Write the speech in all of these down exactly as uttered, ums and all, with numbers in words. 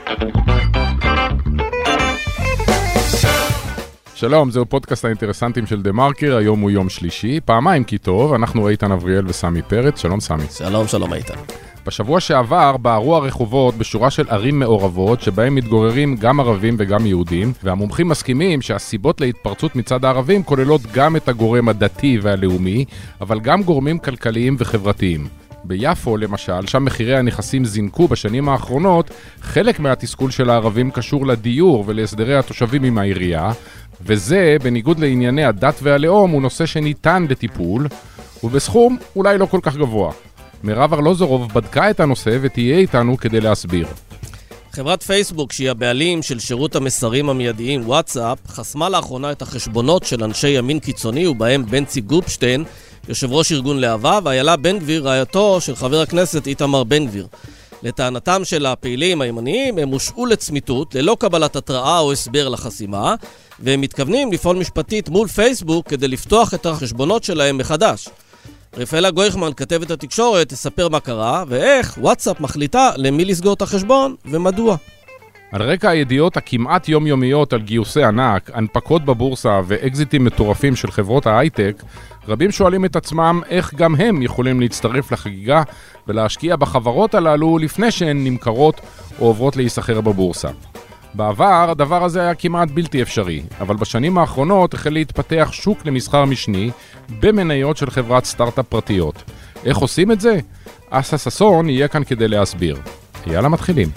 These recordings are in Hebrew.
שלום, זהו פודקאסט האינטרסנטים של דה מרקר, היום הוא יום שלישי, פעמיים כי טוב, אנחנו איתן אבריאל וסמי פרץ, שלום סמי. שלום, שלום איתן. בשבוע שעבר בערו הרחובות בשורה של ערים מעורבות, שבהם מתגוררים גם ערבים וגם יהודים, והמומחים מסכימים שהסיבות להתפרצות מצד הערבים כוללות גם את הגורם הדתי והלאומי, אבל גם גורמים כלכליים וחברתיים. ביפו, למשל, שם מחירי הנכסים זינקו בשנים האחרונות, חלק מהתסכול של הערבים קשור לדיור ולהסדרי התושבים עם העירייה, וזה, בניגוד לענייני הדת והלאום, הוא נושא שניתן לטיפול, ובסכום אולי לא כל כך גבוה. מירב ארלוזורוב בדקה את הנושא ותהיה איתנו כדי להסביר. חברת פייסבוק, שהיא הבעלים של שירות המסרים המיידיים וואטסאפ, חסמה לאחרונה את החשבונות של אנשי ימין קיצוני, ובהם בנצי גופשטיין, יושב ראש ארגון להבה, ואיילה בן גביר, רעייתו של חבר הכנסת איתמר בן גביר. לטענתם של הפעילים הימניים, הם הושעו לצמיתות, ללא קבלת התראה או הסבר לחסימה, והם מתכוונים לפעול משפטית מול פייסבוק כדי לפתוח את החשבונות שלהם מחדש. רפאלה גויכמן, כתבת התקשורת, תספר מה קרה, ואיך וואטסאפ מחליטה למי לסגור את החשבון ומדוע. על רקע הידיעות הכמעט יומיומיות על גיוסי ענק, הנפקות בבורסה ואקזיטים מטורפים של חברות ההייטק, רבים שואלים את עצמם איך גם הם יכולים להצטרף לחגיגה ולהשקיע בחברות הללו לפני שהן נמכרות או עוברות להיסחר בבורסה. בעבר הדבר הזה היה כמעט בלתי אפשרי, אבל בשנים האחרונות החל להתפתח שוק למסחר משני במניות של חברת סטארט-אפ פרטיות. איך עושים את זה? אסה ששון יהיה כאן כדי להסביר. יאללה, מתחילים.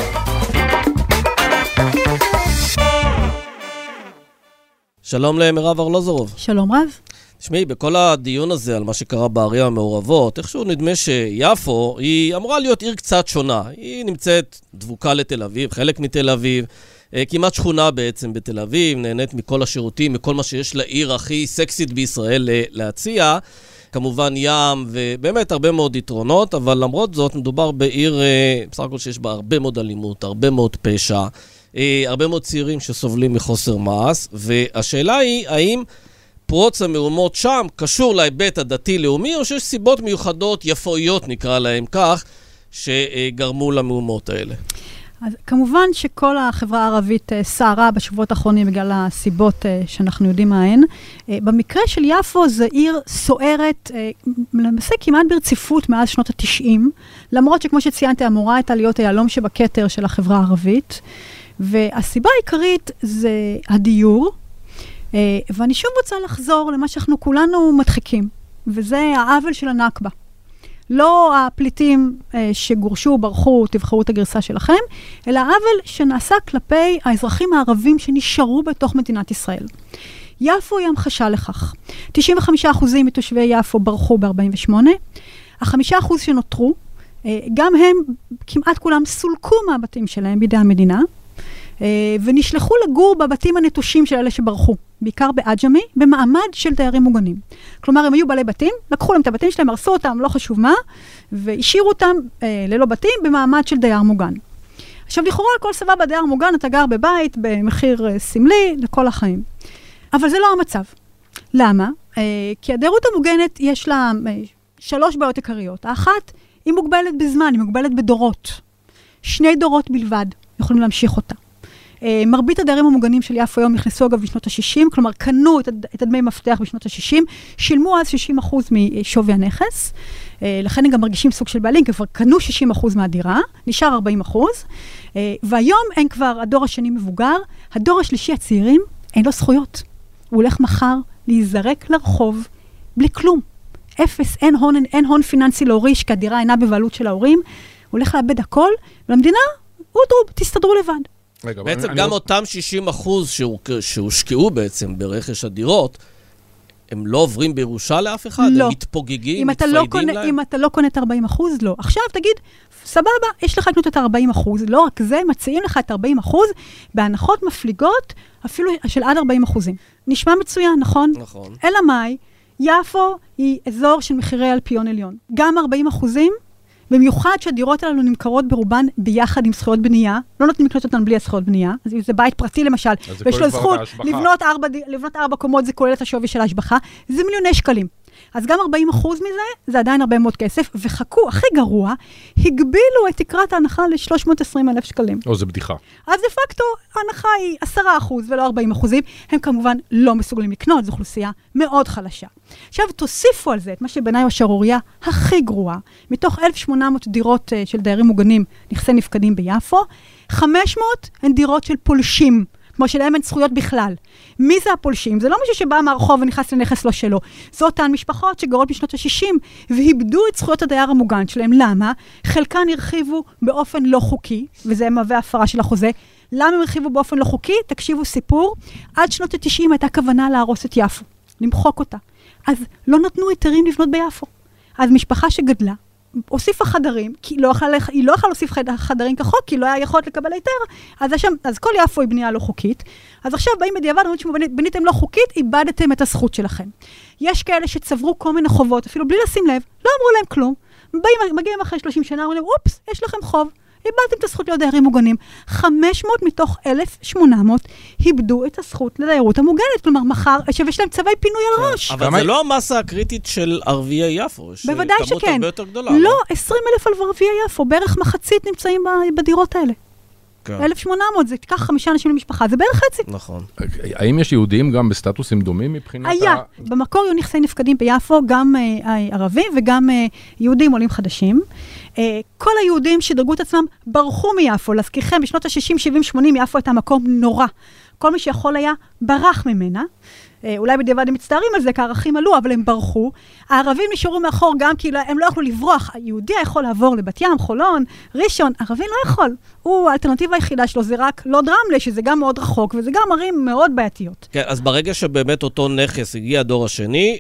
שלום למירב ארלוזורוב. שלום רב. תשמעי, בכל הדיון הזה על מה שקרה בערים המעורבות, איכשהו נדמה שיפו היא אמורה להיות עיר קצת שונה. היא נמצאת דבוקה לתל אביב, חלק מתל אביב, כמעט שכונה בעצם בתל אביב, נהנית מכל השירותים, מכל מה שיש לעיר הכי סקסית בישראל להציע. כמובן ים ובאמת הרבה מאוד יתרונות, אבל למרות זאת מדובר בעיר בסך הכל שיש בה הרבה מאוד אלימות, הרבה מאוד פשע, הרבה מאוד צעירים שסובלים מחוסר מעש, והשאלה היא האם פרוץ המהומות שם קשור להיבט הדתי-לאומי, או שיש סיבות מיוחדות יפואיות נקרא להם כך, שגרמו למהומות האלה? אז כמובן שכל החברה הערבית סערה בשבועות האחרונים בגלל הסיבות שאנחנו יודעים מהן. במקרה של יפו זו עיר סוערת, למעשה כמעט ברציפות מאז שנות ה-תשעים, למרות שכמו שציינתי, אמורה הייתה להיות היהלום שבכתר של החברה הערבית, והסיבה העיקרית זה הדיור, ואני שוב רוצה לחזור למה שאנחנו כולנו מדחיקים, וזה העוול של הנכבה. לא הפליטים שגורשו, ברחו, תבחרו את הגרסה שלכם, אלא העוול שנעשה כלפי האזרחים הערבים שנשארו בתוך מדינת ישראל. יפו היא המחשה לכך. תשעים וחמישה אחוז מתושבי יפו ברחו ב-ארבעים ושמונה, החמישה אחוז שנותרו, גם הם כמעט כולם סולקו מהבתים שלהם בידי המדינה, ונשלחו לגור בבתים הנטושים של אלה שברחו, בעיקר באג'מי, במעמד של דיירים מוגנים. כלומר, הם היו בעלי בתים, לקחו להם את הבתים שלהם, הרסו אותם, לא חשוב מה, והשאירו אותם אה, ללא בתים במעמד של דייר מוגן. עכשיו, לכאורה, הכל סבבה, דייר מוגן, אתה גר בבית, במחיר אה, סמלי, לכל החיים. אבל זה לא המצב. למה? אה, כי הדיירות המוגנת יש לה אה, שלוש בעיות עיקריות. האחת, היא מוגבלת בזמן, היא מוגבלת בדורות. שני דורות בלבד יכולים להמשיך אותה. מרבית הדיירים המוגנים של יפו היום נכנסו אגב בשנות ה-שישים, כלומר קנו את הדמי מפתח בשנות ה-שישים, שילמו אז שישים אחוז משווי הנכס, לכן הם גם מרגישים סוג של בעלים, כבר קנו שישים אחוז מהדירה, נשאר ארבעים אחוז, והיום אין כבר הדור השני מבוגר, הדור השלישי הצעירים אין לו זכויות. הוא הולך מחר להיזרק לרחוב בלי כלום. אפס, אין הון, אין הון פיננסי להוריש, כי הדירה אינה בבעלות של ההורים, הוא הולך לאבד הכל, ולמדינה, אודרו, תסתדרו לבד. רגע, בעצם גם אני... אותם שישים אחוז שהושקעו בעצם ברכש הדירות, הם לא עוברים בירושה לאף אחד? לא. הם מתפוגגים, מתפיידים לא קונה, להם? אם אתה לא קונה את ארבעים אחוז, לא. עכשיו תגיד, סבבה, יש לך לקנות את ארבעים אחוז, לא רק זה, מציעים לך את ארבעים אחוז, בהנחות מפליגות, אפילו של עד ארבעים אחוזים. נשמע מצוין, נכון? נכון. אלא מאי, יפו היא אזור של מחירי אלפיון עליון. גם ארבעים אחוזים, במיוחד שהדירות הללו נמכרות ברובן ביחד עם זכויות בנייה, לא נותנים לקנות אותן בלי הזכויות בנייה, אז אם זה בית פרטי למשל, ויש לו זכות לבנות ארבע, לבנות ארבע קומות, זה כולל את השווי של ההשבחה, זה מיליוני שקלים. אז גם ארבעים אחוז מזה, זה עדיין הרבה מאוד כסף, וחכו, הכי גרוע, הגבילו את תקרת ההנחה ל-שלוש מאות ועשרים אלף שקלים. או, זה בדיחה. אז דה פקטו, ההנחה היא עשרה אחוז ולא ארבעים אחוזים, הם כמובן לא מסוגלים לקנות, זו אוכלוסייה מאוד חלשה. עכשיו, תוסיפו על זה את מה שבעיניי השערורייה הכי גרועה, מתוך אלף ושמונה מאות דירות uh, של דיירים מוגנים, נכסי נפקדים ביפו, חמש מאות הן דירות של פולשים, כמו שלהם אין זכויות בכלל. מי זה הפולשים? זה לא מישהו שבא מהרחוב ונכנס לנכס לא שלו. זו אותן משפחות שגרות בשנות ה-שישים, והיבדו את זכויות הדייר המוגן שלהם. למה? חלקן הרחיבו באופן לא חוקי, וזה מהווה הפרה של החוזה. למה הם הרחיבו באופן לא חוקי? תקשיבו סיפור. עד שנות ה-תשעים הייתה כוונה להרוס את יפו, למחוק אותה. אז לא נתנו היתרים לבנות ביפו. אז משפחה שגדלה, הוסיפה חדרים, כי לא יכלה, היא לא יכלה להוסיף חדרים כחוק, כי לא היה יכולת לקבל היתר, אז, השם, אז כל יפו היא בנייה לא חוקית, אז עכשיו באים בדיעבד, אומרים שבניתם לא חוקית, איבדתם את הזכות שלכם. יש כאלה שצברו כל מיני חובות, אפילו בלי לשים לב, לא אמרו להם כלום, באים, מגיעים אחרי שלושים שנה, אומרים להם, אופס, יש לכם חוב, איבדתם את הזכות להיות דיירים מוגנים. חמש מאות מתוך אלף ושמונה מאות איבדו את הזכות לדיירות המוגנת. כלומר, מחר, שיש להם צווי פינוי על ראש. אבל זה לא המסה הקריטית של ערביי יפו. בוודאי שכן. כמות הרבה יותר גדולה. לא, עשרים אלף על ערביי יפו, בערך מחצית נמצאים בדירות האלה. אלף ושמונה מאות, זה תיקח חמישה אנשים למשפחה, זה בערך חצי. נכון. האם יש יהודים גם בסטטוסים דומים מבחינת... היה, במקור היו נכסי נפקדים ביפו, גם ערבים וגם יהודים עולים חדשים. כל היהודים שדרגו את עצמם ברחו מיפו, להזכירכם, בשנות ה-שישים, שבעים, שמונים, יפו הייתה מקום נורא. כל מי שיכול היה ברח ממנה. אולי בדיעבד הם מצטערים על זה, כי הערכים עלו, אבל הם ברחו. הערבים נשארו מאחור גם כי הם לא יכלו לברוח. היהודי יכול לעבור לבת ים, חולון, ראשון, ערבי לא יכול. הוא, האלטרנטיבה היחידה שלו זה רק לוד רמלה, שזה גם מאוד רחוק, וזה גם ערים מאוד בעייתיות. כן, אז ברגע שבאמת אותו נכס הגיע הדור השני,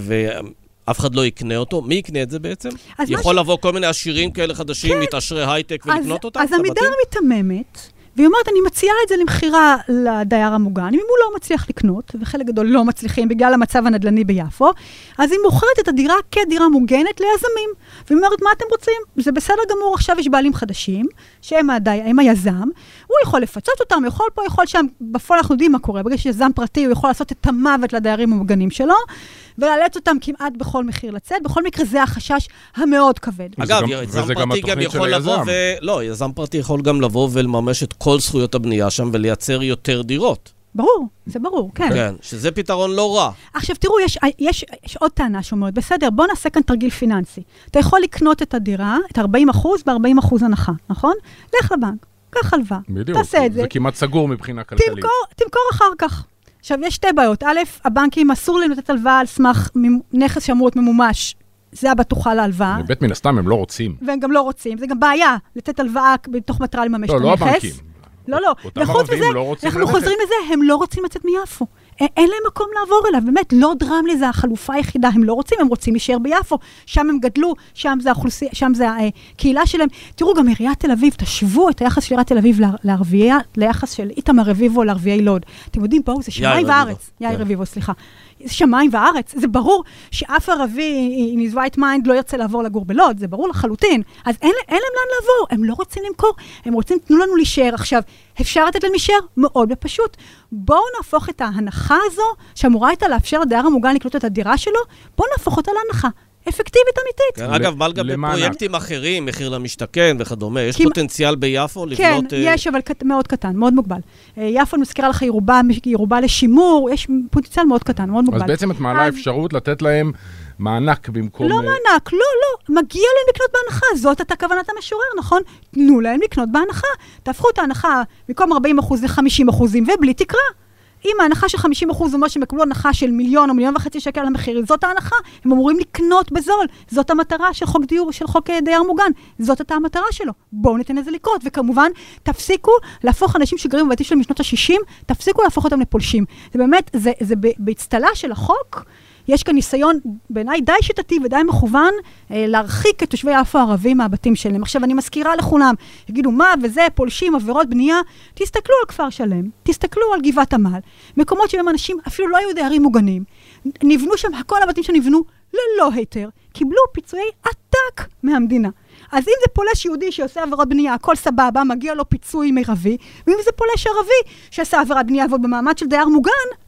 ואף אחד לא יקנה אותו, מי יקנה את זה בעצם? יכול ש... לבוא כל מיני עשירים כאלה חדשים, כן. מתעשרי הייטק ולקנות אותם? אז עמידר מתממת, והיא אומרת, אני מציעה את זה למחירה לדייר המוגן, אם הוא לא מצליח לקנות, וחלק גדול לא מצליחים בגלל המצב הנדל"ני ביפו, אז היא מוכרת את הדירה כדירה מוגנת ליזמים. והיא אומרת, מה אתם רוצים? זה בסדר גמור, עכשיו יש בעלים חדשים, שהם הדי, הם היזם, הוא יכול לפצות אותם, יכול פה, יכול שם, בפועל אנחנו יודעים מה קורה, בגלל שיזם פרטי, הוא יכול לעשות את המוות לדיירים המוגנים שלו, ולעלץ אותם כמעט בכל מחיר לצאת. בכל מקרה זה החשש המאוד כבד. אגב, יזם פרטי גם יכול לבוא ו... לא, יזם פרטי יכול גם לבוא ולממש את כל זכויות הבנייה שם ולייצר יותר דירות. ברור, זה ברור, כן. כן, שזה פתרון לא רע. עכשיו תראו, יש, יש, יש עוד טענה שאומרת, בסדר, בוא נעשה כאן תרגיל פיננסי. אתה יכול לקנות את הדירה, את ארבעים אחוז ב-ארבעים אחוז הנחה, נכון? לך לבנק, קח הלוואה, תעשה את זה. זה כמעט סגור מבחינה כלכלית. תמכור, תמכור אחר כך. עכשיו, יש שתי בעיות. א', הבנקים אסור להם לתת הלוואה על סמך נכס שאמור להיות ממומש. זה הבטוחה להלוואה. בבית מן הסתם הם לא רוצים. והם גם לא רוצים. זה גם בעיה לתת הלוואה בתוך מטרה לממש את הנכס. לא, לא הבנקים. לא, לא. וחוץ מזה, אנחנו חוזרים לזה, הם לא רוצים לצאת מיפו. אין להם מקום לעבור אליו. באמת, לוד רמלה זה החלופה היחידה. הם לא רוצים, הם רוצים להישאר ביפו. שם הם גדלו, שם זה האוכלוסייה, שם זה הקהילה שלהם. תראו, גם עיריית תל אביב, תשוו את היחס של עיריית תל אביב לערבייה, ליחס של איתמר רביבו לערביי לוד. אתם יודעים, בואו, זה שמיים וארץ. יאיר רביבו, סליחה. זה שמיים וארץ. זה ברור שאף ערבי in his right mind לא ירצה לעבור לגור בלוד, זה ברור לחלוטין. אז אין, אין להם לאן לעבור, הם לא רוצים למכור, הם רוצים, תנו לנו להישאר. עכשיו, אפשר לתת להם להישאר? מאוד בפשוט. בואו נהפוך את ההנחה הזו, שאמורה הייתה לאפשר לדייר המוגן לקנות את הדירה שלו, בואו נהפוך אותה להנחה. אפקטיבית אמיתית. אגב, מה לגבי פרויקטים אחרים, מחיר למשתכן וכדומה, יש פוטנציאל ביפו לבנות... כן, יש, אבל מאוד קטן, מאוד מוגבל. יפו, אני מזכירה לך, היא רובה לשימור, יש פוטנציאל מאוד קטן, מאוד מוגבל. אז בעצם את מעלה אפשרות לתת להם מענק במקום... לא מענק, לא, לא, מגיע להם לקנות בהנחה, זאת הייתה כוונת המשורר, נכון? תנו להם לקנות בהנחה, תהפכו את ההנחה במקום ארבעים אחוז ל-חמישים אחוזים, ובלי תקרה. אם ההנחה של חמישים אחוז אומר שהם יקבלו הנחה של מיליון או מיליון וחצי שקל למחיר, זאת ההנחה, הם אמורים לקנות בזול. זאת המטרה של חוק דיור, של חוק דייר מוגן. זאת הייתה המטרה שלו. בואו ניתן לזה לקרות. וכמובן, תפסיקו להפוך אנשים שגרים בבתים שלהם משנות ה-שישים, תפסיקו להפוך אותם לפולשים. זה באמת, זה, זה בהצטלה של החוק, יש כאן ניסיון בעיניי די שיטתי ודי מכוון אה, להרחיק את תושבי יפו הערבים מהבתים שלהם. עכשיו אני מזכירה לכולם, יגידו מה וזה, פולשים, עבירות בנייה, תסתכלו על כפר שלם, תסתכלו על גבעת עמל, מקומות שבהם אנשים אפילו לא היו דיירים מוגנים, נבנו שם, כל הבתים שנבנו ללא היתר, קיבלו פיצויי עתק מהמדינה. אז אם זה פולש יהודי שעושה עבירות בנייה, הכל סבבה, מגיע לו פיצוי מרבי, ואם זה פולש ערבי שעושה עבירת בנייה ועוד במעמד של דייר מוגן, לא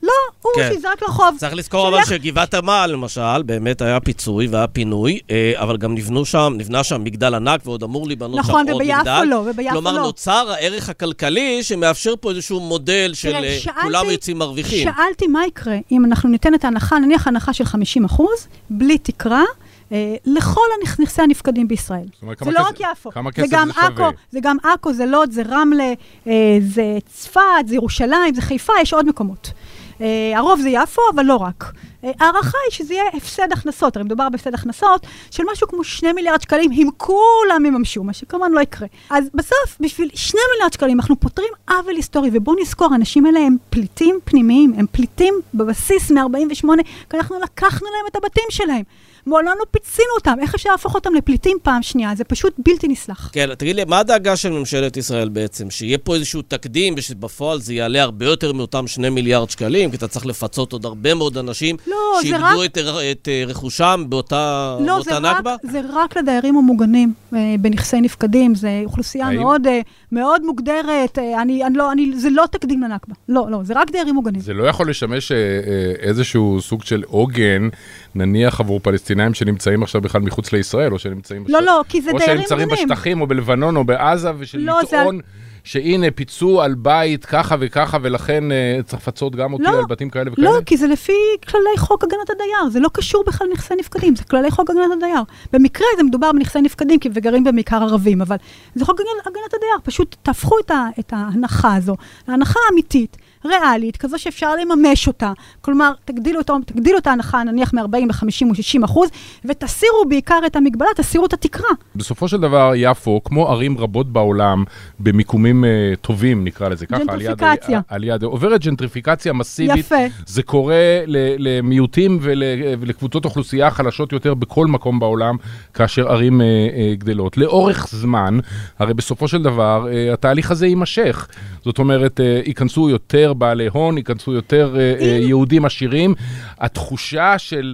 לא, הוא כן. שיזרק לרחוב. צריך לזכור אבל שגבעת עמל, למשל, באמת היה פיצוי והיה פינוי, אבל גם נבנו שם, נבנה שם מגדל ענק, ועוד אמור להיבנות נכון, שם עוד מגדל. וביפו לא, וביפו כלומר, לא. נוצר הערך הכלכלי שמאפשר פה איזשהו מודל של תראה, שאלתי, כולם יוצאים מרוויחים. שאלתי מה יקרה אם אנחנו ניתן את ההנחה, נניח הנחה של חמישים אחוז, בלי תקרה, אה, לכל נכסי הנפקדים בישראל. אומרת, זה לא כסף, רק יפו. כמה זה כסף גם זה שווה? עכו, זה גם עכו, זה לוד, זה רמלה, אה, זה צפת, זה ירושלים, זה חיפה, יש עוד מקומות. אה, הרוב זה יפו, אבל לא רק. הערכה היא שזה יהיה הפסד הכנסות, הרי מדובר בהפסד הכנסות של משהו כמו שני מיליארד שקלים, אם כולם יממשו, מה שכמובן לא יקרה. אז בסוף, בשביל שני מיליארד שקלים, אנחנו פותרים עוול היסטורי, ובואו נזכור, האנשים האלה הם פליטים פנימיים, הם פליטים בבסיס מ-ארבעים ושמונה, כי אנחנו לקחנו להם את הבתים שלהם. מעולם לא פיצינו אותם, איך אפשר להפוך אותם לפליטים פעם שנייה? זה פשוט בלתי נסלח. כן, תגיד לי, מה הדאגה של ממשלת ישראל בעצם? שיהיה פה איזשהו תקדים, ושבפועל זה יעלה הרבה יותר מאותם שני מיליארד שקלים, כי אתה צריך לפצות עוד הרבה מאוד אנשים לא, שאיבדו רק... את, את רכושם באותה, לא, באותה זה נכבה? רק, זה רק לדיירים המוגנים אה, בנכסי נפקדים, זה אוכלוסייה האם... מאוד, אה, מאוד מוגדרת, אה, אני, אני לא, אני, זה לא תקדים לנכבה. לא, לא, זה רק דיירים מוגנים. זה לא יכול לשמש אה, אה, איזשהו סוג של עוגן, נניח עבור פלסטינאים שנמצאים עכשיו בכלל מחוץ לישראל, או שנמצאים לא, לא, כי זה או דיירים שנמצאים מוגנים. בשטחים, או בלבנון, או בעזה, ושל לא, לטעון זה... שהנה פיצו על בית ככה וככה, ולכן אה, צריך לפצות גם אותי לא, על בתים כאלה וכאלה? לא, כי זה לפי כללי חוק הגנת הדייר, זה לא קשור בכלל לנכסי נפקדים, זה כללי חוק הגנת הדייר. במקרה זה מדובר בנכסי נפקדים, כי וגרים במעיקר ערבים, אבל זה חוק הגנת הדייר, פשוט תהפכו את, ה, את ההנחה הזו, ההנחה האמיתית, ריאלית, כזו שאפשר לממש אותה, כלומר, תגדילו, אותו, תגדילו את ההנחה, נניח מ-ארבעים ל-חמישים או שישים אחוז, ותסירו בעיקר את המגבלה, תסירו את התקרה. בסופו של דבר, יפו, כמו ערים רבות בעולם, במיקומים uh, טובים, נקרא לזה ככה, ג'נטריפיקציה. על יד, על יד, עוברת ג'נטריפיקציה מסיבית. יפה. זה קורה ל, למיעוטים ול, ולקבוצות אוכלוסייה חלשות יותר בכל מקום בעולם, כאשר ערים uh, uh, גדלות. לאורך זמן, הרי בסופו של דבר, uh, התהליך הזה יימשך. זאת אומרת, uh, ייכנסו יותר בעלי הון, ייכנסו יותר uh, uh, יהודים עשירים. התחושה של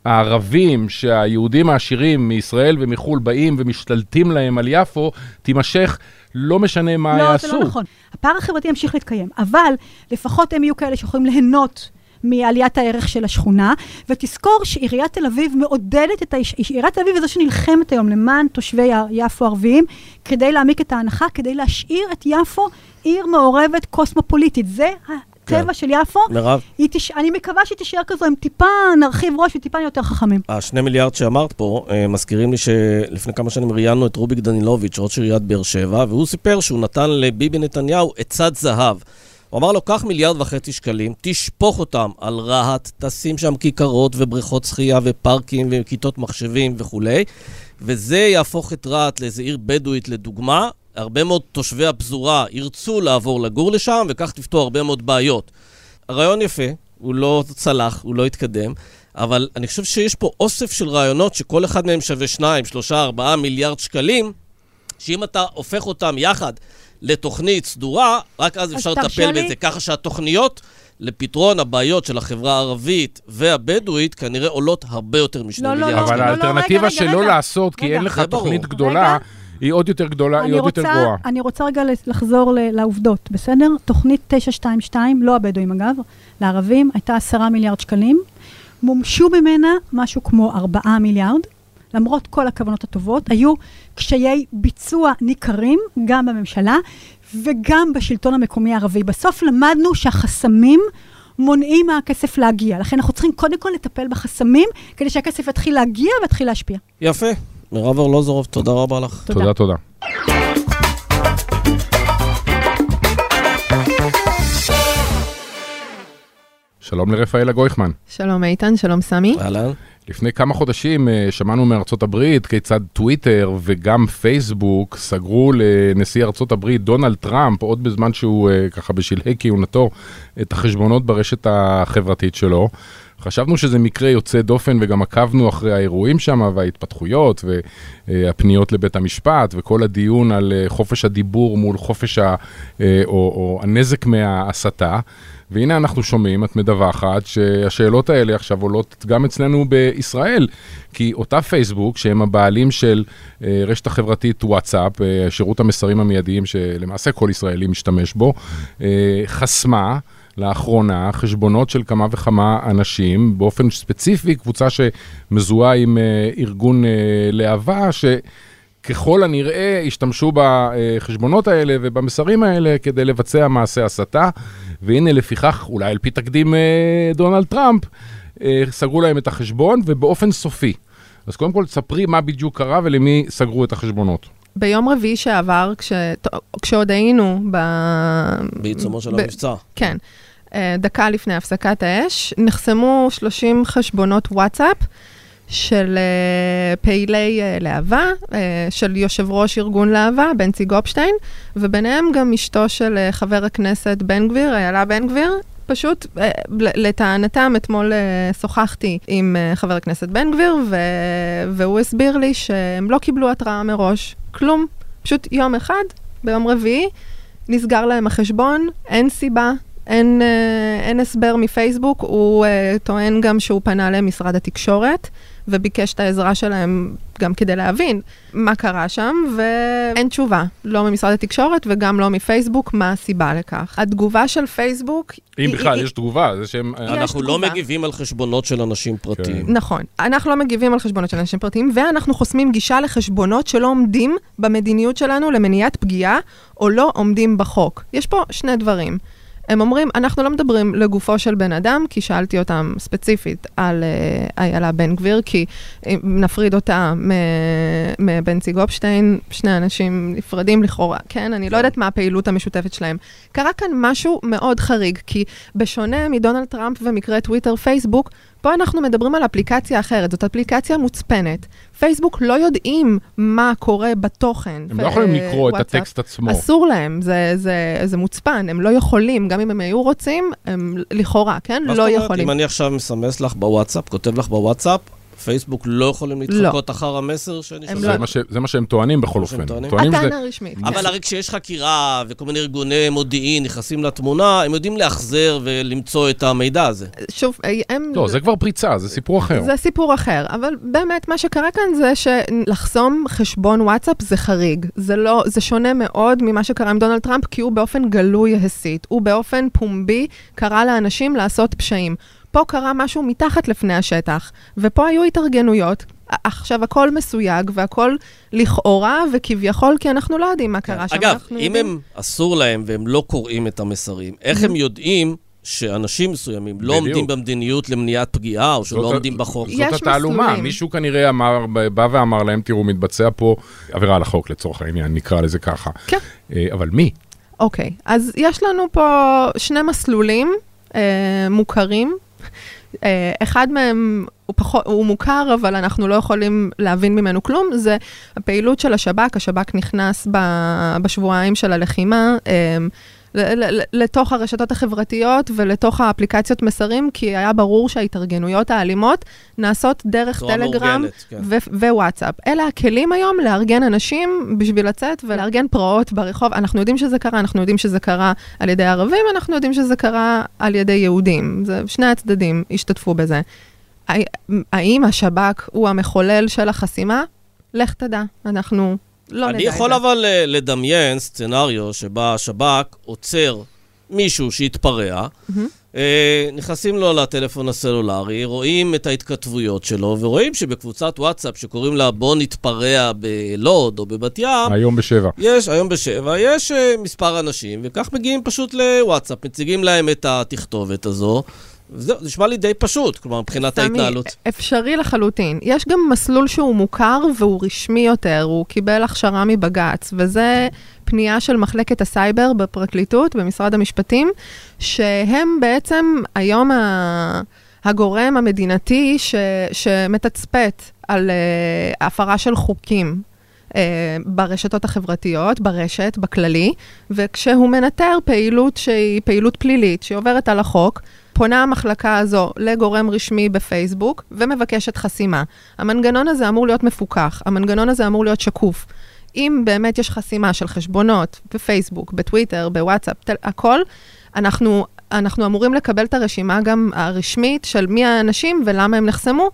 הערבים שהיהודים העשירים מישראל ומחול באים ומשתלטים להם על יפו, תימשך, לא משנה מה לא, יעשו. זה לא נכון. הפער החברתי ימשיך להתקיים, אבל לפחות הם יהיו כאלה שיכולים ליהנות מעליית הערך של השכונה, ותזכור שעיריית תל אביב מעודדת את האיש... עיריית תל אביב היא זו שנלחמת היום למען תושבי יפו ערביים, כדי להעמיק את ההנחה, כדי להשאיר את יפו עיר מעורבת קוסמופוליטית. זה הטבע של יפו. מירב. תש... אני מקווה שהיא תישאר כזו, עם טיפה נרחיב ראש וטיפה יותר חכמים. השני מיליארד שאמרת פה, מזכירים לי שלפני כמה שנים ראיינו את רוביק דנילוביץ', ראש עיריית באר שבע, והוא סיפר שהוא נתן לביבי נתניהו עצת זהב. הוא אמר לו, קח מיליארד וחצי שקלים, תשפוך אותם על רהט, תשים שם כיכרות ובריכות שחייה ופארקים וכיתות מחשבים וכו'. וזה יהפוך את רהט לאיזו עיר בדואית לדוגמה. הרבה מאוד תושבי הפזורה ירצו לעבור לגור לשם, וכך תפתור הרבה מאוד בעיות. הרעיון יפה, הוא לא צלח, הוא לא התקדם, אבל אני חושב שיש פה אוסף של רעיונות שכל אחד מהם שווה שניים, שלושה, ארבעה מיליארד שקלים, שאם אתה הופך אותם יחד לתוכנית סדורה, רק אז אפשר לטפל בזה. ככה שהתוכניות לפתרון הבעיות של החברה הערבית והבדואית כנראה עולות הרבה יותר משני מיליארד. אבל האלטרנטיבה שלא לעשות, כי אין לך תוכנית גדולה, היא עוד יותר גדולה, היא עוד יותר גרועה. אני רוצה רגע לחזור לעובדות, בסדר? תוכנית תשע שתיים שתיים, לא הבדואים אגב, לערבים, הייתה עשרה מיליארד שקלים, מומשו ממנה משהו כמו ארבעה מיליארד, למרות כל הכוונות הטובות, היו קשיי ביצוע ניכרים, גם בממשלה, וגם בשלטון המקומי הערבי. בסוף למדנו שהחסמים מונעים מהכסף להגיע. לכן אנחנו צריכים קודם כל לטפל בחסמים, כדי שהכסף יתחיל להגיע ויתחיל להשפיע. יפה. מירב ארלוזורוב, תודה רבה לך. תודה, תודה. שלום לרפאלה גויכמן. שלום איתן, שלום סמי. אהלן. לפני כמה חודשים שמענו מארצות הברית כיצד טוויטר וגם פייסבוק סגרו לנשיא ארצות הברית דונלד טראמפ, עוד בזמן שהוא ככה בשלהי כהונתו, את החשבונות ברשת החברתית שלו. חשבנו שזה מקרה יוצא דופן וגם עקבנו אחרי האירועים שם וההתפתחויות והפניות לבית המשפט וכל הדיון על חופש הדיבור מול חופש ה... או, או הנזק מההסתה. והנה אנחנו שומעים, את מדווחת, שהשאלות האלה עכשיו עולות גם אצלנו בישראל, כי אותה פייסבוק, שהם הבעלים של רשת החברתית וואטסאפ, שירות המסרים המיידיים שלמעשה כל ישראלי משתמש בו, חסמה לאחרונה חשבונות של כמה וכמה אנשים, באופן ספציפי, קבוצה שמזוהה עם ארגון להבה, שככל הנראה השתמשו בחשבונות האלה ובמסרים האלה כדי לבצע מעשה הסתה, והנה לפיכך, אולי על פי תקדים דונלד טראמפ, סגרו להם את החשבון ובאופן סופי. אז קודם כל, תספרי מה בדיוק קרה ולמי סגרו את החשבונות. ביום רביעי שעבר, כש... כשעוד היינו ב... בעיצומו של ב... המבצע. כן. דקה לפני הפסקת האש, נחסמו שלושים חשבונות וואטסאפ של פעילי להבה, של יושב ראש ארגון להבה, בנצי גופשטיין, וביניהם גם אשתו של חבר הכנסת בן גביר, איילה בן גביר, פשוט, לטענתם, אתמול שוחחתי עם חבר הכנסת בן גביר, והוא הסביר לי שהם לא קיבלו התראה מראש, כלום. פשוט יום אחד, ביום רביעי, נסגר להם החשבון, אין סיבה, אין, אין הסבר מפייסבוק, הוא טוען גם שהוא פנה למשרד התקשורת, וביקש את העזרה שלהם גם כדי להבין מה קרה שם, ואין תשובה, לא ממשרד התקשורת וגם לא מפייסבוק, מה הסיבה לכך. התגובה של פייסבוק... אם בכלל יש תגובה, זה שהם... אנחנו לא מגיבים על חשבונות של אנשים פרטיים. נכון, אנחנו לא מגיבים על חשבונות של אנשים פרטיים, ואנחנו חוסמים גישה לחשבונות שלא עומדים במדיניות שלנו למניעת פגיעה, או לא עומדים בחוק. יש פה שני דברים. הם אומרים, אנחנו לא מדברים לגופו של בן אדם, כי שאלתי אותם ספציפית על איילה בן גביר, כי נפריד אותה מבנצי גופשטיין, שני אנשים נפרדים לכאורה, כן? אני לא יודעת מה הפעילות המשותפת שלהם. קרה כאן משהו מאוד חריג, כי בשונה מדונלד טראמפ ומקרה טוויטר, פייסבוק, פה אנחנו מדברים על אפליקציה אחרת, זאת אפליקציה מוצפנת. פייסבוק לא יודעים מה קורה בתוכן. הם לא יכולים לקרוא את הטקסט עצמו. אסור להם, זה, זה, זה מוצפן, הם לא יכולים, גם אם הם היו רוצים, הם לכאורה, כן? לא יכולים. אם אני עכשיו מסמס לך בוואטסאפ, כותב לך בוואטסאפ, פייסבוק לא יכולים להתחקות אחר המסר שנשאר. זה מה שהם טוענים בכל אופן. הטענה רשמית. אבל הרי כשיש חקירה וכל מיני ארגוני מודיעין נכנסים לתמונה, הם יודעים להחזר ולמצוא את המידע הזה. שוב, הם... לא, זה כבר פריצה, זה סיפור אחר. זה סיפור אחר, אבל באמת מה שקרה כאן זה שלחסום חשבון וואטסאפ זה חריג. זה לא, זה שונה מאוד ממה שקרה עם דונלד טראמפ, כי הוא באופן גלוי הסית. הוא באופן פומבי קרא לאנשים לעשות פשעים. פה קרה משהו מתחת לפני השטח, ופה היו התארגנויות. עכשיו הכל מסויג, והכל לכאורה וכביכול, כי אנחנו לא יודעים מה קרה שם. אגב, אם הם אסור להם והם לא קוראים את המסרים, איך הם יודעים שאנשים מסוימים לא עומדים במדיניות למניעת פגיעה, או שלא עומדים בחוק? זאת התעלומה. מישהו כנראה אמר, בא ואמר להם, תראו, מתבצע פה עבירה על החוק לצורך העניין, נקרא לזה ככה. כן. אבל מי? אוקיי, אז יש לנו פה שני מסלולים מוכרים, אחד מהם הוא, פחות, הוא מוכר, אבל אנחנו לא יכולים להבין ממנו כלום, זה הפעילות של השב"כ. השב"כ נכנס בשבועיים של הלחימה לתוך הרשתות החברתיות ולתוך האפליקציות מסרים, כי היה ברור שההתארגנויות האלימות נעשות דרך טלגרם ווואטסאפ. אלה הכלים היום לארגן אנשים בשביל לצאת ולארגן פרעות ברחוב. אנחנו יודעים שזה קרה, אנחנו יודעים שזה קרה על ידי ערבים, אנחנו יודעים שזה קרה על ידי יהודים. זה, שני הצדדים השתתפו בזה. האם השב"כ הוא המחולל של החסימה? לך תדע, אנחנו... לא אני יכול אבל לדמיין סצנריו שבה השב"כ עוצר מישהו שהתפרע, נכנסים לו לטלפון הסלולרי, רואים את ההתכתבויות שלו, ורואים שבקבוצת וואטסאפ שקוראים לה בוא נתפרע בלוד או בבת ים, היום בשבע. יש, היום בשבע, יש מספר אנשים, וכך מגיעים פשוט לוואטסאפ, מציגים להם את התכתובת הזו, זה נשמע לי די פשוט, כלומר, מבחינת ההתנהלות. אפשרי לחלוטין. יש גם מסלול שהוא מוכר והוא רשמי יותר, הוא קיבל הכשרה מבג"ץ, וזה פנייה של מחלקת הסייבר בפרקליטות, במשרד המשפטים, שהם בעצם היום הגורם המדינתי ש, שמתצפת על uh, הפרה של חוקים. ברשתות החברתיות, ברשת, בכללי, וכשהוא מנטר פעילות שהיא פעילות פלילית, שעוברת על החוק, פונה המחלקה הזו לגורם רשמי בפייסבוק, ומבקשת חסימה. המנגנון הזה אמור להיות מפוקח, המנגנון הזה אמור להיות שקוף. אם באמת יש חסימה של חשבונות בפייסבוק, בטוויטר, בוואטסאפ, הכל, אנחנו, אנחנו אמורים לקבל את הרשימה גם הרשמית של מי האנשים ולמה הם נחסמו,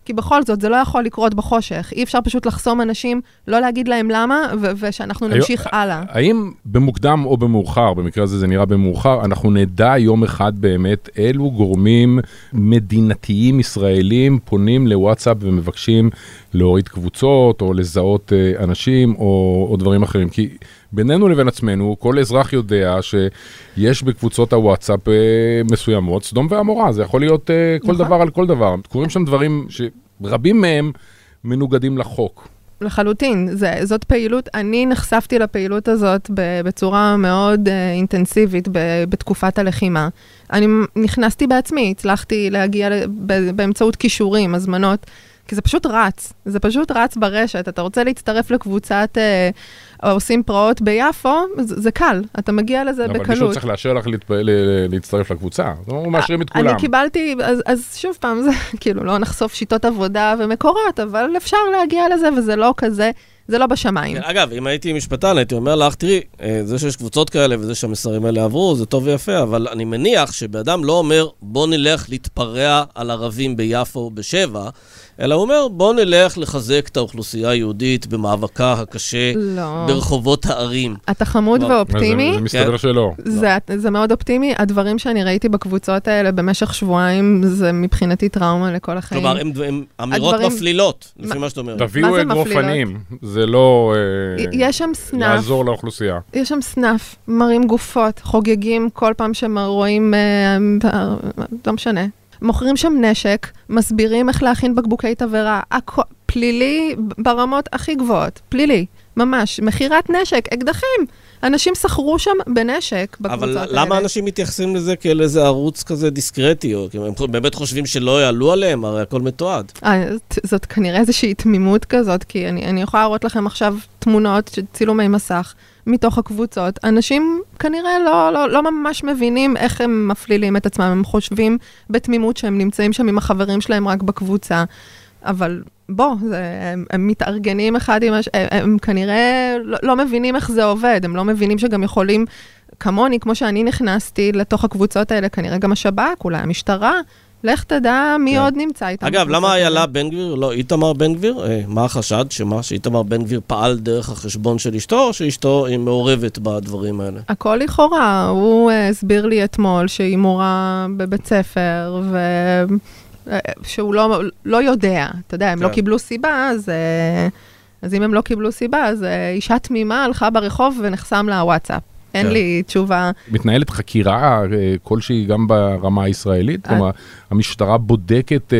כי בכל זאת, זה לא יכול לקרות בחושך. אי אפשר פשוט לחסום אנשים, לא להגיד להם למה, ו- ושאנחנו נמשיך הלאה. האם במוקדם או במאוחר, במקרה הזה זה נראה במאוחר, אנחנו נדע יום אחד באמת אילו גורמים מדינתיים ישראלים פונים לוואטסאפ ומבקשים להוריד קבוצות, או לזהות אנשים, או, או דברים אחרים. כי בינינו לבין עצמנו, כל אזרח יודע שיש בקבוצות הוואטסאפ מסוימות, סדום ועמורה, זה יכול להיות כל דבר על כל דבר. קוראים שם דברים שרבים מהם מנוגדים לחוק. לחלוטין, זה, זאת פעילות, אני נחשפתי לפעילות הזאת בצורה מאוד uh, אינטנסיבית ב- בתקופת הלחימה. אני נכנסתי בעצמי, הצלחתי להגיע באמצעות קישורים, הזמנות, כי זה פשוט רץ, זה פשוט רץ ברשת. אתה רוצה להצטרף לקבוצת uh, עושים פרעות ביפו, זה, זה קל, אתה מגיע לזה בקלות. אבל מישהו צריך לאשר לך להתפ... להצטרף לקבוצה, הוא מאשרים את כולם. אני קיבלתי, אז, אז שוב פעם, זה כאילו לא נחשוף שיטות עבודה ומקורות, אבל אפשר להגיע לזה, וזה לא כזה, זה לא בשמיים. אגב, אם הייתי משפטן, הייתי אומר לך, תראי, זה שיש קבוצות כאלה וזה שהמסרים האלה עברו, זה טוב ויפה, אבל אני מניח שבאדם לא אומר, בוא נלך להתפרע על ערבים ביפו בשבע, אלא הוא אומר, בוא נלך לחזק את האוכלוסייה היהודית במאבקה הקשה לא. ברחובות הערים. אתה חמוד ואופטימי. זה, זה מסתבר כן. שלא. זה, לא. זה מאוד אופטימי. הדברים שאני ראיתי בקבוצות האלה במשך שבועיים, זה מבחינתי טראומה לכל החיים. כלומר, הם, הם אמירות הדברים... מפלילות, לפי מה שאת אומרת. תביאו אגרופנים, זה לא יש שם סנף, לעזור לאוכלוסייה. יש שם סנף, מראים גופות, חוגגים כל פעם שרואים, לא משנה. מוכרים שם נשק, מסבירים איך להכין בקבוקי תברה, פלילי ברמות הכי גבוהות, פלילי, ממש, מחירת נשק, אקדחים. אנשים סחרו שם בנשק בקבוצות האלה. אבל למה אנשים מתייחסים לזה כאל איזה ערוץ כזה דיסקרטי, או הם באמת חושבים שלא יעלו עליהם, הרי הכל מתועד. זאת כנראה איזושהי תמימות כזאת, כי אני, אני יכולה להראות לכם עכשיו תמונות של צילומי מסך מתוך הקבוצות. אנשים כנראה לא, לא, לא ממש מבינים איך הם מפלילים את עצמם, הם חושבים בתמימות שהם נמצאים שם עם החברים שלהם רק בקבוצה. אבל בוא, זה, הם, הם מתארגנים אחד עם השני, הם, הם כנראה לא, לא מבינים איך זה עובד, הם לא מבינים שגם יכולים, כמוני, כמו שאני נכנסתי לתוך הקבוצות האלה, כנראה גם השב"כ, אולי המשטרה, לך תדע מי עוד נמצא איתם. אגב, למה איילה בן גביר, לא איתמר בן גביר? מה החשד? שמה? שאיתמר בן גביר פעל דרך החשבון של אשתו, או שאשתו היא מעורבת בדברים האלה? הכל לכאורה, הוא הסביר לי אתמול שהיא מורה בבית ספר, ו... שהוא לא, לא יודע, אתה יודע, הם כן. לא קיבלו סיבה, אז, אז אם הם לא קיבלו סיבה, אז אישה תמימה הלכה ברחוב ונחסם לה וואטסאפ. אין לי תשובה. מתנהלת חקירה כלשהי גם ברמה הישראלית? כלומר, המשטרה בודקת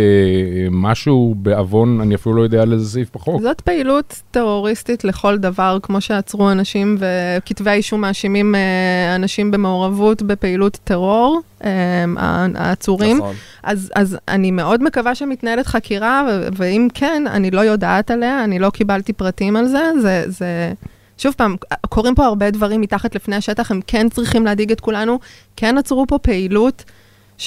משהו בעוון, אני אפילו לא יודע על איזה סעיף בחוק. זאת פעילות טרוריסטית לכל דבר, כמו שעצרו אנשים וכתבי אישום מאשימים אנשים במעורבות בפעילות טרור, העצורים. אז, אז אני מאוד מקווה שמתנהלת חקירה, ואם כן, אני לא יודעת עליה, אני לא קיבלתי פרטים על זה, זה... זה שוב פעם, קוראים פה הרבה דברים מתחת לפני השטח, הם כן צריכים להדיג את כולנו, כן עצרו פה פעילות, ש...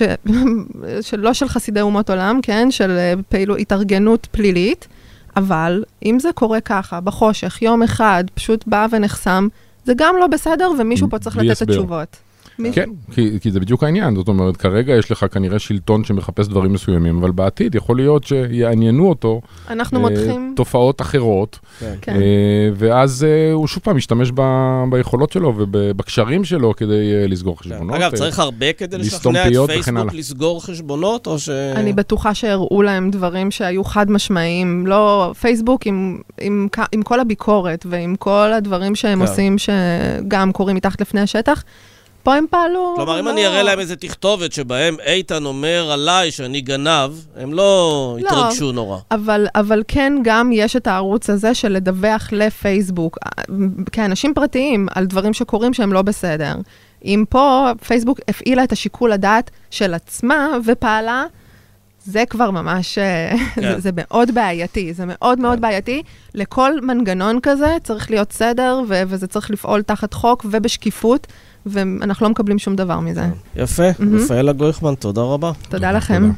שלא של חסידי אומות עולם, כן, של פעילות, התארגנות פלילית, אבל אם זה קורה ככה, בחושך, יום אחד, פשוט בא ונחסם, זה גם לא בסדר, ומישהו פה צריך לתת את התשובות. כן, כי, כי זה בדיוק העניין, זאת אומרת, כרגע יש לך כנראה שלטון שמחפש דברים מסוימים, אבל בעתיד יכול להיות שיעניינו אותו אנחנו מותחים... תופעות אחרות, כן. ואז הוא שוב פעם משתמש ב, ביכולות שלו ובקשרים שלו כדי לסגור חשבונות. אגב, צריך הרבה כדי לשכנע את פייסבוק לסגור חשבונות, או ש... אני בטוחה שהראו להם דברים שהיו חד משמעיים, לא פייסבוק עם, עם, עם כל הביקורת ועם כל הדברים שהם עושים שגם קורים מתחת לפני השטח, פה הם פעלו... כלומר, אם אני אראה להם איזה תכתובת שבהם איתן אומר עליי שאני גנב, הם לא יתרגשו נורא. אבל, אבל כן, גם יש את הערוץ הזה של לדווח לפייסבוק, כאנשים פרטיים, על דברים שקורים שהם לא בסדר. אם פה פייסבוק הפעילה את השיקול הדעת של עצמה ופעלה, זה כבר ממש, זה, זה מאוד בעייתי, זה מאוד מאוד בעייתי. לכל מנגנון כזה צריך להיות סדר, ו- וזה צריך לפעול תחת חוק ובשקיפות, ואנחנו לא מקבלים שום דבר מזה. יפה, רפאלה גויכמן, תודה רבה. תודה לכם.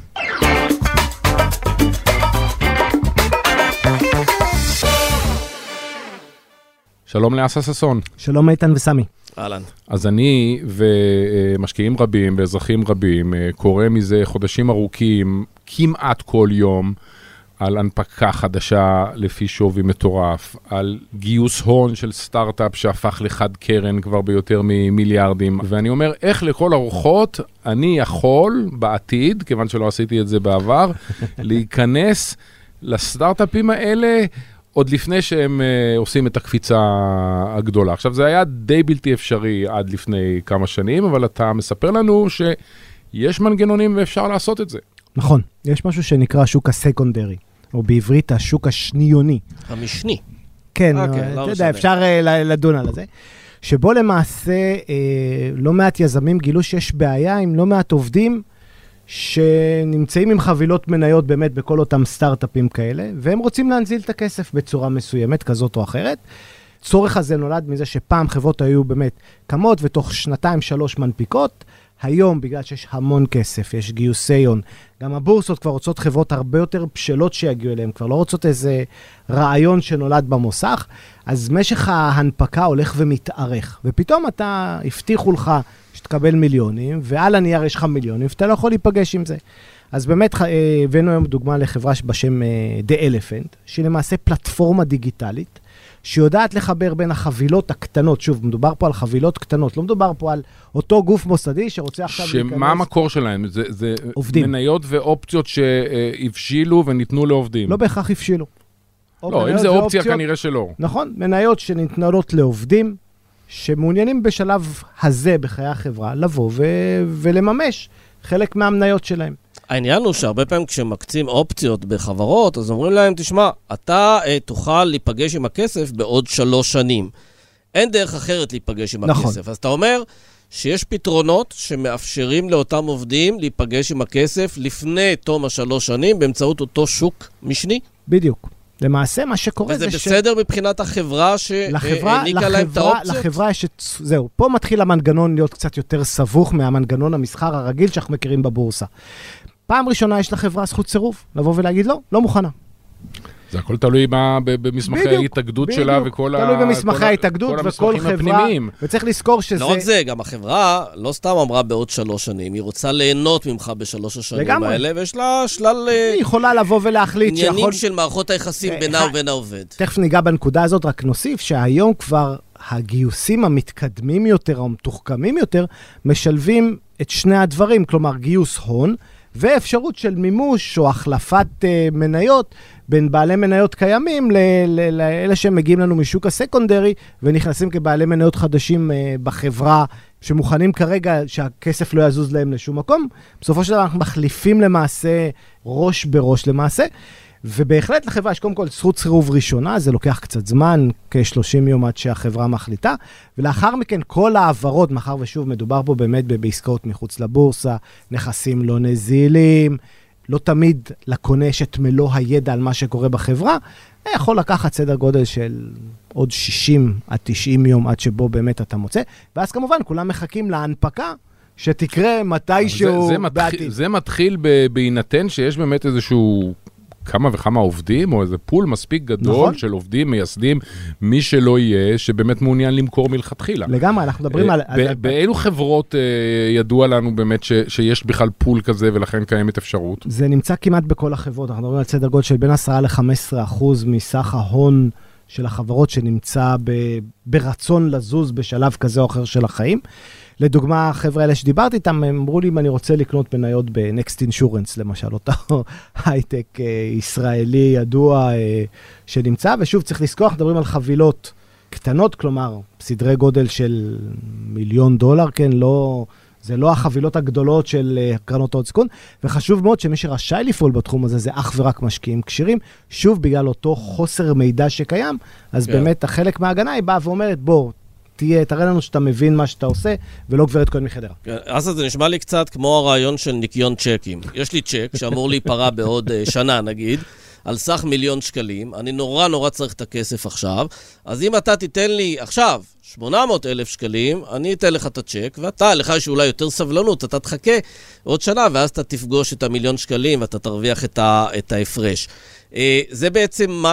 שלום לאסה ששון. שלום איתן וסמי. אהלן. אז אני ומשקיעים רבים ואזרחים רבים קורא מזה חודשים ארוכים, כמעט כל יום, על הנפקה חדשה לפי שווי מטורף, על גיוס הון של סטארט-אפ שהפך לחד קרן כבר ביותר ממיליארדים, ואני אומר, איך לכל הרוחות אני יכול בעתיד, כיוון שלא עשיתי את זה בעבר, להיכנס לסטארט-אפים האלה עוד לפני שהם uh, עושים את הקפיצה הגדולה. עכשיו, זה היה די בלתי אפשרי עד לפני כמה שנים, אבל אתה מספר לנו שיש מנגנונים ואפשר לעשות את זה. נכון, יש משהו שנקרא השוק הסקונדרי, או בעברית השוק השניוני. המשני. כן, okay, אתה לא יודע, אפשר uh, לדון על זה. שבו למעשה uh, לא מעט יזמים גילו שיש בעיה עם לא מעט עובדים, שנמצאים עם חבילות מניות באמת בכל אותם סטארט-אפים כאלה, והם רוצים להנזיל את הכסף בצורה מסוימת, כזאת או אחרת. צורך הזה נולד מזה שפעם חברות היו באמת קמות, ותוך שנתיים שלוש מנפיקות. היום, בגלל שיש המון כסף, יש גיוסי הון, גם הבורסות כבר רוצות חברות הרבה יותר בשלות שיגיעו אליהם, כבר לא רוצות איזה רעיון שנולד במוסך, אז משך ההנפקה הולך ומתארך, ופתאום אתה, הבטיחו לך שתקבל מיליונים, ועל הנייר יש לך מיליונים, ואתה לא יכול להיפגש עם זה. אז באמת הבאנו היום דוגמה לחברה בשם The Elephant, שהיא למעשה פלטפורמה דיגיטלית, שיודעת לחבר בין החבילות הקטנות, שוב, מדובר פה על חבילות קטנות, לא מדובר פה על אותו גוף מוסדי שרוצה עכשיו להיכנס. שמה המקור שלהם? זה, זה עובדים. מניות ואופציות שהבשילו וניתנו לעובדים. לא בהכרח הבשילו. לא, אם זה אופציה כנראה שלא. נכון, מניות שניתנות לעובדים, שמעוניינים בשלב הזה בחיי החברה, לבוא ו- ולממש חלק מהמניות שלהם. העניין הוא שהרבה פעמים כשמקצים אופציות בחברות, אז אומרים להם, תשמע, אתה אה, תוכל להיפגש עם הכסף בעוד שלוש שנים. אין דרך אחרת להיפגש עם נכון. הכסף. אז אתה אומר שיש פתרונות שמאפשרים לאותם עובדים להיפגש עם הכסף לפני תום השלוש שנים, באמצעות אותו שוק משני. בדיוק. למעשה מה שקורה וזה זה ש... וזה בסדר מבחינת החברה שהעניקה להם את האופציות? לחברה יש... זהו, פה מתחיל המנגנון להיות קצת יותר סבוך מהמנגנון המסחר הרגיל שאנחנו מכירים בבורסה. פעם ראשונה יש לחברה זכות סירוב, לבוא ולהגיד לא, לא מוכנה. זה הכל תלוי במסמכי ההתאגדות שלה וכל תלוי במסמכי ההתאגדות וכל חברה, וצריך לזכור שזה... לא רק זה, גם החברה לא סתם אמרה בעוד שלוש שנים, היא רוצה ליהנות ממך בשלוש השנים האלה, ויש לה שלל... היא יכולה לבוא ולהחליט שיכול... עניינים של מערכות היחסים בינה ובין העובד. תכף ניגע בנקודה הזאת, רק נוסיף שהיום כבר הגיוסים המתקדמים יותר, או המתוחכמים יותר, משלבים את שני הדברים, כלומר גיוס הון, ואפשרות של מימוש או החלפת uh, מניות בין בעלי מניות קיימים לאלה שמגיעים לנו משוק הסקונדרי ונכנסים כבעלי מניות חדשים uh, בחברה שמוכנים כרגע שהכסף לא יזוז להם לשום מקום. בסופו של דבר אנחנו מחליפים למעשה ראש בראש למעשה, ובהחלט לחברה יש קודם כל זכות סירוב ראשונה, זה לוקח קצת זמן, כ-שלושים יום עד שהחברה מחליטה, ולאחר מכן כל העברות, מאחר ושוב מדובר פה באמת בעסקאות מחוץ לבורסה, נכסים לא נזילים, לא תמיד לקונה יש את מלוא הידע על מה שקורה בחברה, יכול לקחת סדר גודל של עוד שישים עד תשעים יום עד שבו באמת אתה מוצא, ואז כמובן כולם מחכים להנפקה, שתקרה מתישהו זה, זה מתחיל, זה מתחיל ב- בהינתן שיש באמת איזשהו... כמה וכמה עובדים, או איזה פול מספיק גדול נכון. של עובדים, מייסדים, מי שלא יהיה, שבאמת מעוניין למכור מלכתחילה. לגמרי, אנחנו מדברים על... ב- באילו חברות ידוע לנו באמת ש- שיש בכלל פול כזה, ולכן קיימת אפשרות? זה נמצא כמעט בכל החברות, אנחנו מדברים על סדר גודל של בין עשרה ל-חמישה עשר אחוז מסך ההון של החברות שנמצא ב- ברצון לזוז בשלב כזה או אחר של החיים. לדוגמה, החבר'ה האלה שדיברתי איתם, הם אמרו לי אם אני רוצה לקנות מניות ב-Next Insurance, למשל, אותו הייטק ישראלי ידוע שנמצא, ושוב צריך לזכור, מדברים על חבילות קטנות, כלומר, סדרי גודל של מיליון דולר, כן, לא, זה לא החבילות הגדולות של קרנות הון סיכון, וחשוב מאוד שמי שרשאי לפעול בתחום הזה, זה אך ורק משקיעים קשירים, שוב, בגלל אותו חוסר מידע שקיים, אז yeah. באמת החלק מההגנה היא באה ואומרת, בוא, תהיה, תראה לנו שאתה מבין מה שאתה עושה, ולא גברת כהן מחדרה. אז זה נשמע לי קצת כמו הרעיון של ניקיון צ'קים. יש לי צ'ק שאמור להיפרע בעוד שנה, נגיד, על סך מיליון שקלים, אני נורא נורא צריך את הכסף עכשיו, אז אם אתה תיתן לי עכשיו שמונה מאות אלף שקלים, אני אתן לך את הצ'ק, ואתה, לך יש אולי יותר סבלנות, אתה תחכה עוד שנה, ואז אתה תפגוש את המיליון שקלים, ואתה תרוויח את, ה, את ההפרש. זה בעצם מה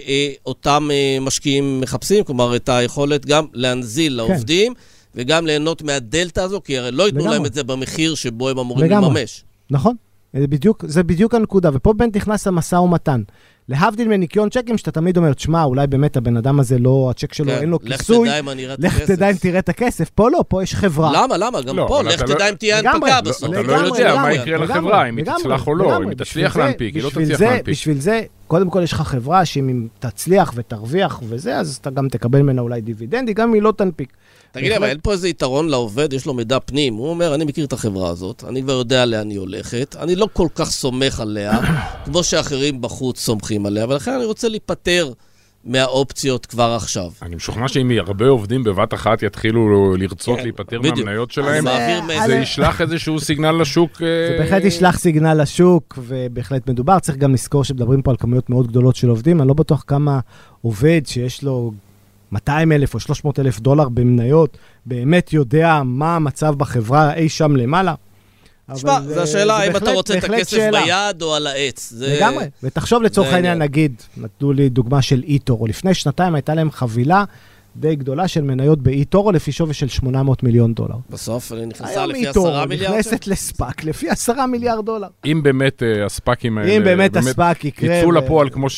שאותם משקיעים מחפשים, כלומר, את היכולת גם להנזיל לעובדים, וגם ליהנות מהדלטה הזו, כי הרי לא ייתנו להם את זה במחיר שבו הם אמורים לממש. נכון. זה בדיוק, זה בדיוק הנקודה, ופה באמת נכנס המשא ומתן. להבדיל מניקיון צ'קים, שאתה תמיד אומר, תשמע, אולי באמת הבן אדם הזה לא, הצ'ק שלו אין לו כיסוי. לך תדע אם תראה את הכסף. פה לא, פה יש חברה. למה, למה? גם פה, לך תדע אם תהיה הנפקה בסוף. אתה לא יודע מה יקרה לחברה, אם היא תצלח או לא, אם היא תצליח להנפיק, היא לא תצליח להנפיק. בשביל זה, קודם כל יש לך חברה, שאם תצליח ותרוויח וזה, אז אתה גם תקבל ממנה אולי דיבידנדי, גם אם היא לא תנפיק. תגיד לי, אבל אין פה איזה יתרון לעובד, יש לו מידע פנים, הוא אומר, אני מכיר את החברה הזאת, אני כבר יודע לאן היא הולכת, אני לא כל כך סומך עליה, כמו שאחרים בחוץ סומכים עליה, ולכן אני רוצה להיפטר מהאופציות כבר עכשיו. אני משוכנע שאם הרבה עובדים בבת אחת יתחילו לרצות להיפטר מהמניות שלהם, זה ישלח איזשהו סיגנל לשוק. זה בהחלט ישלח סיגנל לשוק, ובהחלט מדובר. צריך גם לזכור שמדברים פה על כמויות מאוד גדולות של עובדים, אני לא בטוח כמה עובד שיש לו מאתיים אלף או שלוש מאות אלף דולר במניות, באמת יודע מה המצב בחברה אי שם למעלה. תשמע, זו השאלה, האם אתה רוצה את הכסף ביד או על העץ. לגמרי, ותחשוב לצורך העניין, נגיד, נתנו לי דוגמה של איטורו, לפני שנתיים הייתה להם חבילה די גדולה של מניות באיטורו, לפי שווי של שמונה מאות מיליון דולר. בסוף נכנסה לפי עשרה מיליארד? נכנסת לספק, לפי עשרה מיליארד דולר. אם באמת הספקים האלה... אם באמת הספק יקרה... יצאו לפועל כמו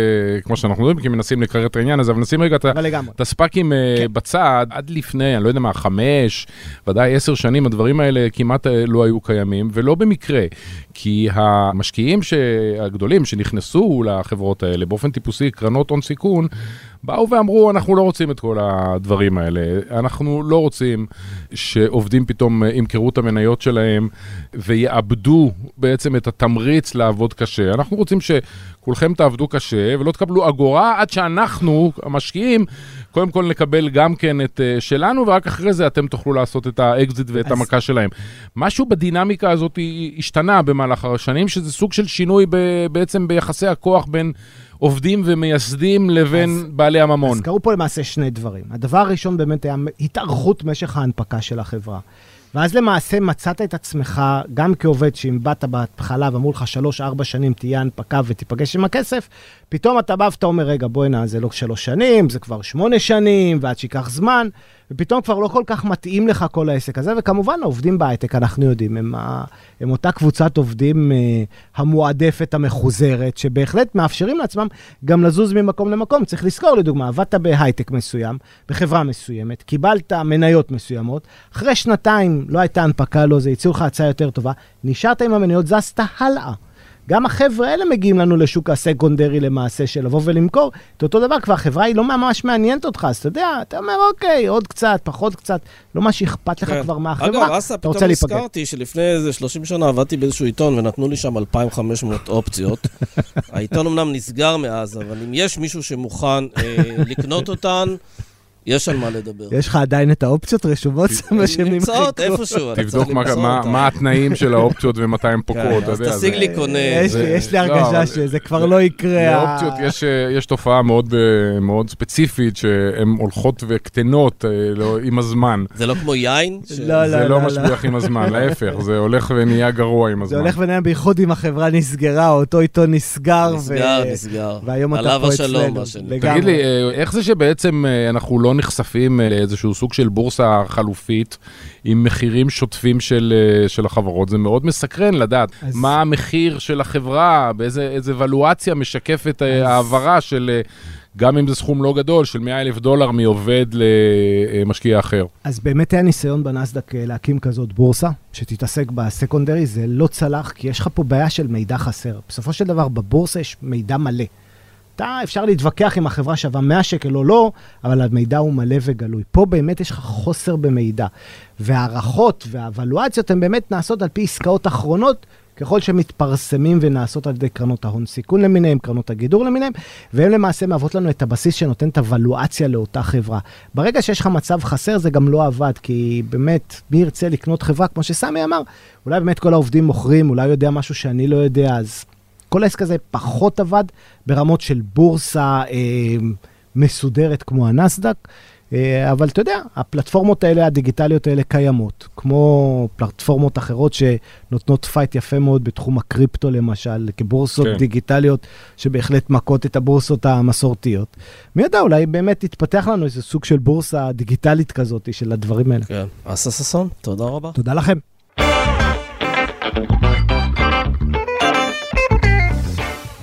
שאנחנו יודעים, כי מנסים לקרר את העניין הזה, אבל נשים רגע את הספקים בצד, עד לפני, אני לא יודע מה, חמש, ודאי עשר שנים, הדברים האלה כמעט לא היו קיימים, ולא במקרה, כי המשקיעים הגדולים שנכנסו לחברות האלה, באופן טיפוסי, קרנות הון סיכון, באו ואמרו, אנחנו לא רוצים את כל הדברים האלה, אנחנו לא רוצים שעובדים פתאום ימכרו את המניות שלהם ויאבדו בעצם את התמריץ לעבוד קשה. אנחנו רוצים שכולכם תעבדו קשה ולא תקבלו אגורה עד שאנחנו, המשקיעים, קודם כל נקבל גם כן את שלנו, ורק אחרי זה אתם תוכלו לעשות את האקזיט ואת המכה שלהם. משהו בדינמיקה הזאת השתנה במהלך השנים, שזה סוג של שינוי בעצם ביחסי הכוח בין עובדים ומייסדים לבין אז, בעלי הממון. אז קראו פה למעשה שני דברים. הדבר הראשון באמת היה התארכות משך ההנפקה של החברה. ואז למעשה מצאת את עצמך, גם כעובד שאם באת בהתחלה ואמרו לך שלוש, ארבע שנים תהיה הנפקה ותיפגש עם הכסף, פתאום אתה בא ואתה אומר, רגע, בואי נה, זה לא שלוש שנים, זה כבר שמונה שנים, ועד שיקח זמן, ופתאום כבר לא כל כך מתאים לך כל העסק הזה, וכמובן העובדים בהייטק, אנחנו יודעים, הם, הם אותה קבוצת עובדים המועדפת, המחוזרת, שבהחלט מאפשרים לעצמם גם לזוז ממקום למקום. צריך לזכור, לדוגמה, עבדת בהייטק מסוים, בחברה מסוימת, קיבלת מניות מסוימות, אחרי שנתיים לא הייתה הנפקה לו, זה יציעו לך הצעה יותר טובה, נשארת עם המניות, זזת הלאה. גם החבר'ה האלה מגיעים לנו לשוק הסקונדרי למעשה של לבוא ולמכור. את אותו דבר, כבר החברה היא לא ממש מעניינת אותך, אז אתה יודע, אתה אומר, אוקיי, עוד קצת, פחות קצת, לא מה שאכפת לך כבר מהחברה. אגב, אסה, פתאום הזכרתי שלפני איזה שלושים שנה עבדתי באיזשהו עיתון, ונתנו לי שם אלפיים וחמש מאות אופציות. העיתון אמנם נסגר מאז, אבל אם יש מישהו שמוכן לקנות אותן, יש על מה לדבר. יש לך עדיין את האופציות רשומות? נמצאות איפשהו. תבדוק מה התנאים של האופציות ומתי הן פוקרות. אז תשיג לי קונה. יש לי הרגשה שזה כבר לא יקרה. לאופציות יש תופעה מאוד ספציפית שהן הולכות וקטנות עם הזמן. זה לא כמו יין? זה לא משביח עם הזמן, להפך. זה הולך ונהיה גרוע עם הזמן. זה הולך ונהיה בייחוד אם החברה נסגרה, אותו עיתון נסגר. נסגר, נסגר. והיום אתה פה אצלנו. תגיד לי, איך זה שבעצם אנחנו לא נחשפים לאיזשהו סוג של בורסה חלופית עם מחירים שוטפים של, של החברות? זה מאוד מסקרן לדעת אז... מה המחיר של החברה, באיזה איזה ולואציה משקפת אז... העברה של, גם אם זה סכום לא גדול, של מאה אלף דולר מעובד למשקיע אחר. אז באמת היה ניסיון בנסדק להקים כזאת בורסה, שתתעסק בסקונדרי, זה לא צלח, כי יש לך פה בעיה של מידע חסר. בסופו של דבר, בבורסה יש מידע מלא. אתה אפשר להתווכח אם החברה שווה מאה שקל או לא, אבל המידע הוא מלא וגלוי. פה באמת יש לך חוסר במידע. והערכות והאבלואציות הן באמת נעשות על פי עסקאות אחרונות, ככל שמתפרסמים ונעשות על ידי קרנות ההון סיכון למיניהם, קרנות הגידור למיניהם, והם למעשה מהוות לנו את הבסיס שנותן את הוולואציה לאותה חברה. ברגע שיש לך מצב חסר, זה גם לא עבד, כי באמת, מי ירצה לקנות חברה, כמו שסמי אמר, אולי באמת כל העובדים מוכרים, אולי יודע משהו שאני לא יודע, אז כל העסק הזה פחות עבד ברמות של בורסה אה, מסודרת כמו הנסדק, אה, אבל אתה יודע, הפלטפורמות האלה, הדיגיטליות האלה קיימות, כמו פלטפורמות אחרות שנותנות פייט יפה מאוד בתחום הקריפטו למשל, כבורסות כן. דיגיטליות שבהחלט מכות את הבורסות המסורתיות. מי יודע, אולי באמת תתפתח לנו איזה סוג של בורסה דיגיטלית כזאת של הדברים האלה. כן. אסה ששון, תודה רבה. תודה לכם.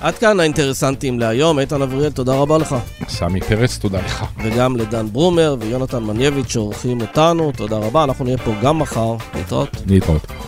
עד כאן האינטרסנטים להיום. איתן אבריאל, תודה רבה לך. סמי פרץ, תודה לך. וגם לדן ברומר ויונתן מנייביץ' שעורכים אותנו, תודה רבה. אנחנו נהיה פה גם מחר. להתראות. להתראות.